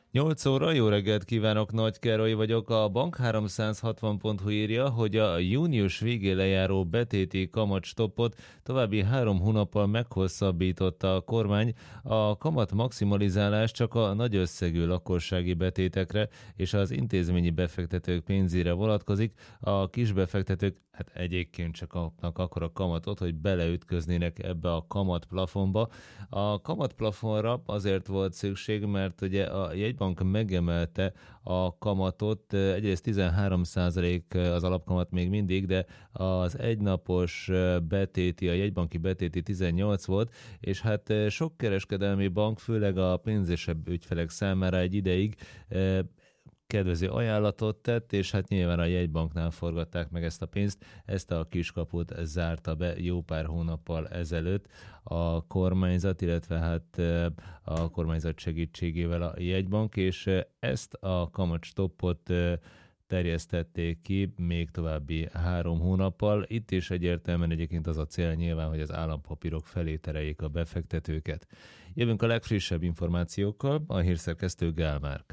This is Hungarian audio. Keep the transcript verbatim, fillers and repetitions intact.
nyolc óra, jó reggelt kívánok, Nagy Károly vagyok. A Bank háromszázhatvan pont hu írja, hogy a június végén lejáró betéti kamatstoppot további három hónappal meghosszabbította a kormány. A kamat maximalizálás csak a nagy összegű lakossági betétekre és az intézményi befektetők pénzére vonatkozik. A kisbefektetők hát egyébként csak kapnak akkora kamatot, hogy beleütköznének ebbe a kamatplafonba. A kamatplafonra azért volt szükség, mert ugye a jegybank megemelte a kamatot, egyrészt tizenhárom százalék az alapkamat még mindig, de az egynapos betéti, a jegybanki betéti tizennyolc volt, és hát sok kereskedelmi bank, főleg a pénzesebb ügyfelek számára egy ideig kedvező ajánlatot tett, és hát nyilván a jegybanknál forgatták meg ezt a pénzt, ezt a kiskaput zárta be jó pár hónappal ezelőtt a kormányzat, illetve hát a kormányzat segítségével a jegybank, és ezt a kamatstoppot terjesztették ki még további három hónappal. Itt is egyértelműen egyébként az a cél nyilván, hogy az állampapírok felé tereljék a befektetőket. Jövünk a legfrissebb információkkal, a hírszerkesztő Gál Márk.